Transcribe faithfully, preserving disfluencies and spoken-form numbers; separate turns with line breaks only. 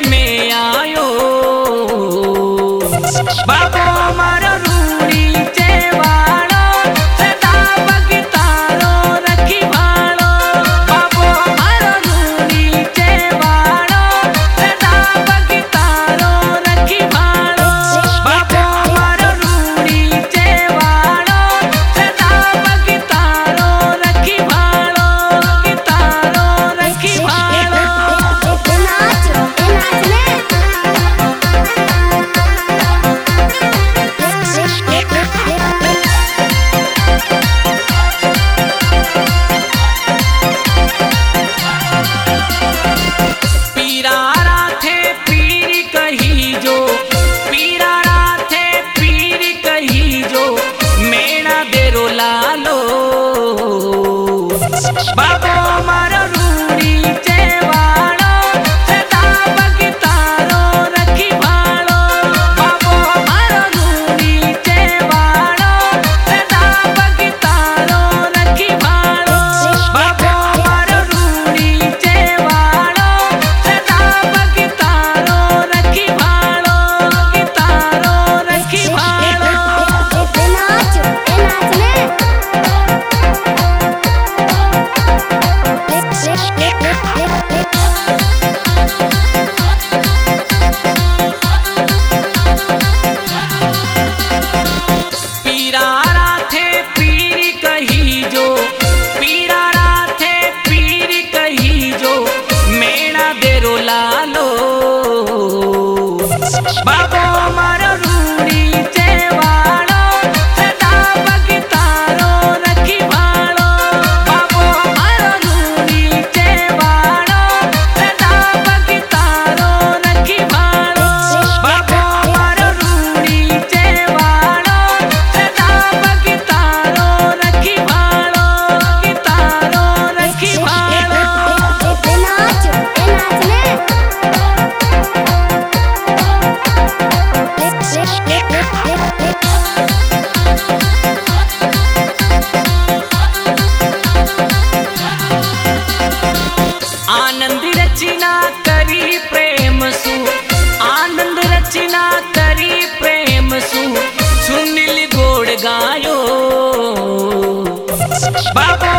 में आयो बाबो मारो रूड़ी चेवाड़ो सदा बगतारो रखी भाड़ो बाबो मारो रूड़ी चेवाड़ो सदा बगतारो रखी भाड़ो बाबो मारो रूड़ी चेवाड़ो सदा बगतारो रखी भाड़ो बगतारो रखी भाड़ो। बाबो मारो रूड़ी चेवाड़ो सदा बगतारो रखी भाड़ो बाबो मारो रूड़ी चेवाड़ो सदा बगतारो रखी भाड़ो बाबो मारो रूड़ी चेवाड़ो सदा बगतारो रखी भाड़ो बगतारो रखी भाड़ो। बाबो मारो रूड़ी चेवाड़ो सदा बगतारो रखी भाड़ो बाबो मारो रूड़ी चेवाड़ो सदा बगतारो रखी भाड़ो बाबो मारो रूड़ी चेवाड़ो सदा बगतारो रखी भाड़ो बगतारो रखी भाड़ो। आनंद रचना करी प्रेम सु आनंद रचना करी प्रेम सु सुनील गोड़ गायो बाबो